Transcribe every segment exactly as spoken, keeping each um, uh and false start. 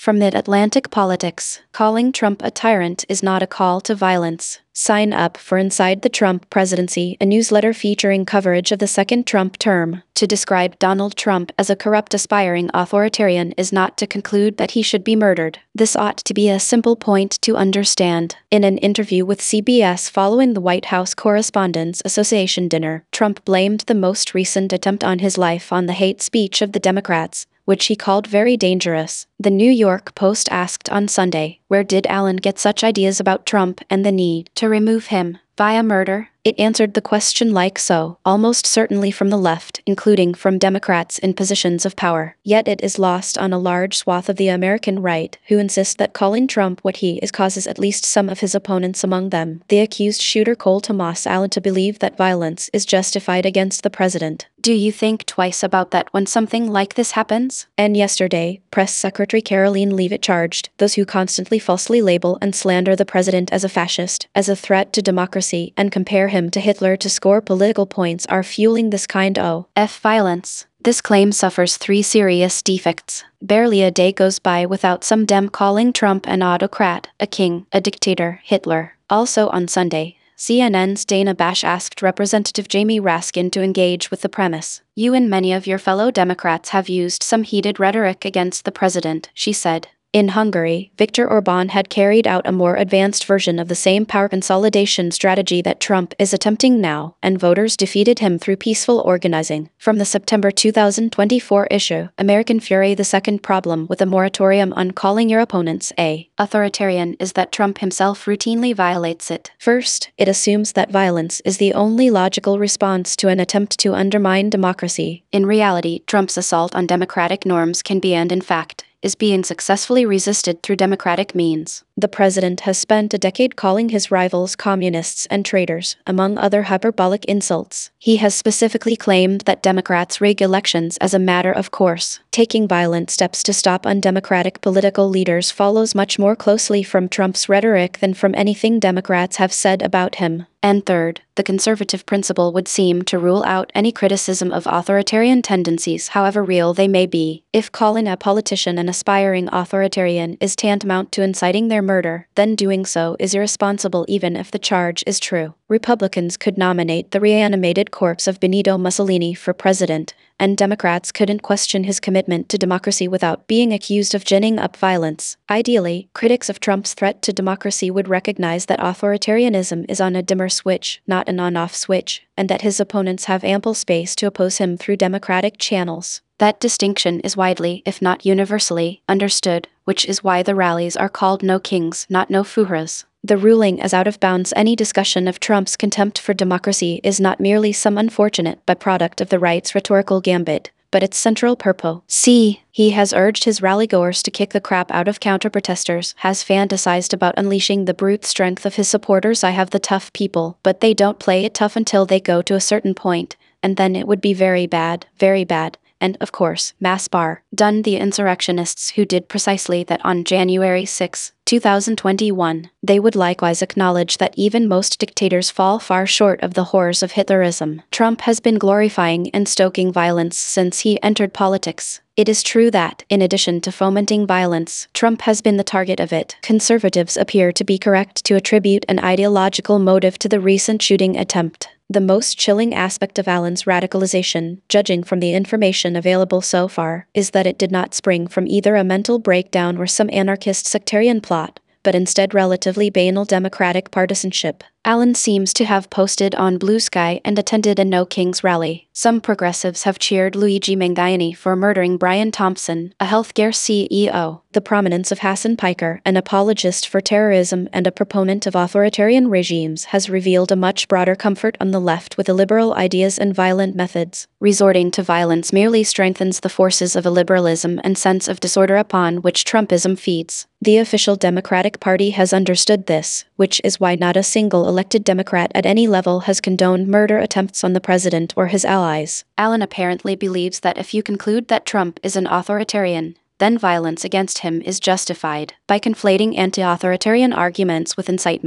From Mid-Atlantic Politics, calling Trump a tyrant is not a call to violence. Sign up for Inside the Trump Presidency, a newsletter featuring coverage of the second Trump term. To describe Donald Trump as a corrupt aspiring authoritarian is not to conclude that he should be murdered. This ought to be a simple point to understand. In an interview with C B S following the White House Correspondents' Association dinner, Trump blamed the most recent attempt on his life on the hate speech of the Democrats, which he called very dangerous. The New York Post asked on Sunday, where did Allen get such ideas about Trump and the need to remove him via murder? It answered the question like so, almost certainly from the left, including from Democrats in positions of power. Yet it is lost on a large swath of the American right, who insist that calling Trump what he is causes at least some of his opponents, among them the accused shooter Cole Thomas Allen, to believe that violence is justified against the president. Do you think twice about that when something like this happens? And yesterday, Press Secretary Karoline Leavitt charged those who constantly falsely label and slander the president as a fascist, as a threat to democracy, and compare him to Hitler to score political points are fueling this kind of violence. This claim suffers three serious defects. Barely a day goes by without some Dem calling Trump an autocrat, a king, a dictator, Hitler. Also on Sunday, C N N's Dana Bash asked Representative Jamie Raskin to engage with the premise. You and many of your fellow Democrats have used some heated rhetoric against the president, she said. In Hungary, Viktor Orbán had carried out a more advanced version of the same power consolidation strategy that Trump is attempting now, and voters defeated him through peaceful organizing. From the September two thousand twenty-four issue, American Fury, the second problem with a moratorium on calling your opponents a authoritarian is that Trump himself routinely violates it. First, it assumes that violence is the only logical response to an attempt to undermine democracy. In reality, Trump's assault on democratic norms can be, and in fact, is being successfully resisted through democratic means. The president has spent a decade calling his rivals communists and traitors, among other hyperbolic insults. He has specifically claimed that Democrats rig elections as a matter of course. Taking violent steps to stop undemocratic political leaders follows much more closely from Trump's rhetoric than from anything Democrats have said about him. And third, the conservative principle would seem to rule out any criticism of authoritarian tendencies, however real they may be. If calling a politician an aspiring authoritarian is tantamount to inciting their murder, then doing so is irresponsible even if the charge is true. Republicans could nominate the reanimated corpse of Benito Mussolini for president, and Democrats couldn't question his commitment to democracy without being accused of ginning up violence. Ideally, critics of Trump's threat to democracy would recognize that authoritarianism is on a dimmer switch, not an on-off switch, and that his opponents have ample space to oppose him through democratic channels. That distinction is widely, if not universally, understood, which is why the rallies are called No Kings, Not No Fuhras. The ruling as out of bounds any discussion of Trump's contempt for democracy is not merely some unfortunate byproduct of the right's rhetorical gambit, but its central purpose. See, he has urged his rallygoers to kick the crap out of counter-protesters, has fantasized about unleashing the brute strength of his supporters. I have the tough people, but they don't play it tough until they go to a certain point, and then it would be very bad, very bad. And, of course, mass bar done the insurrectionists who did precisely that on January sixth, two thousand twenty-one. They would likewise acknowledge that even most dictators fall far short of the horrors of Hitlerism. Trump has been glorifying and stoking violence since he entered politics. It is true that, in addition to fomenting violence, Trump has been the target of it. Conservatives appear to be correct to attribute an ideological motive to the recent shooting attempt. The most chilling aspect of Allen's radicalization, judging from the information available so far, is that it did not spring from either a mental breakdown or some anarchist sectarian plot, but instead relatively banal democratic partisanship. Allen seems to have posted on Blue Sky and attended a No Kings rally. Some progressives have cheered Luigi Mangione for murdering Brian Thompson, a healthcare C E O. The prominence of Hassan Piker, an apologist for terrorism and a proponent of authoritarian regimes, has revealed a much broader comfort on the left with illiberal ideas and violent methods. Resorting to violence merely strengthens the forces of illiberalism and sense of disorder upon which Trumpism feeds. The official Democratic Party has understood this, which is why not a single elected Democrat at any level has condoned murder attempts on the president or his allies. Allen apparently believes that if you conclude that Trump is an authoritarian, then violence against him is justified. By conflating anti-authoritarian arguments with incitement,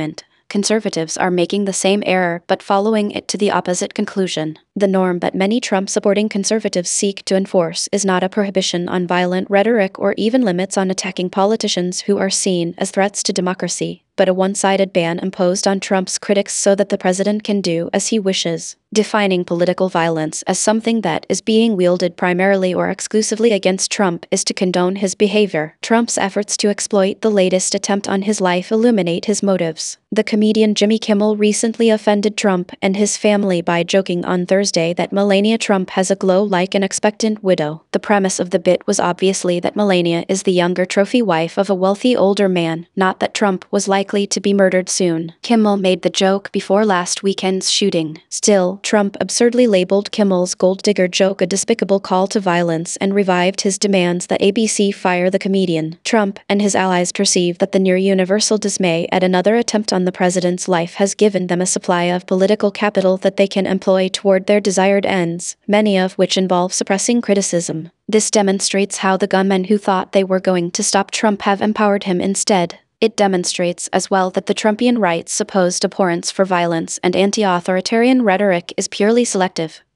Conservatives are making the same error but following it to the opposite conclusion. The norm that many Trump-supporting conservatives seek to enforce is not a prohibition on violent rhetoric or even limits on attacking politicians who are seen as threats to democracy, but a one-sided ban imposed on Trump's critics so that the president can do as he wishes, defining political violence as something that is being wielded primarily or exclusively against Trump is to condone his behavior. Trump's efforts to exploit the latest attempt on his life illuminate his motives. The comedian Jimmy Kimmel recently offended Trump and his family by joking on Thursday that Melania Trump has a glow like an expectant widow. The premise of the bit was obviously that Melania is the younger trophy wife of a wealthy older man, not that Trump was likely to be murdered soon. Kimmel made the joke before last weekend's shooting. Still, Trump absurdly labeled Kimmel's gold digger joke a despicable call to violence and revived his demands that A B C fire the comedian. Trump and his allies perceive that the near-universal dismay at another attempt on the president's life has given them a supply of political capital that they can employ toward their desired ends, many of which involve suppressing criticism. This demonstrates how the gunmen who thought they were going to stop Trump have empowered him instead. It demonstrates as well that the Trumpian right's supposed abhorrence for violence and anti-authoritarian rhetoric is purely selective.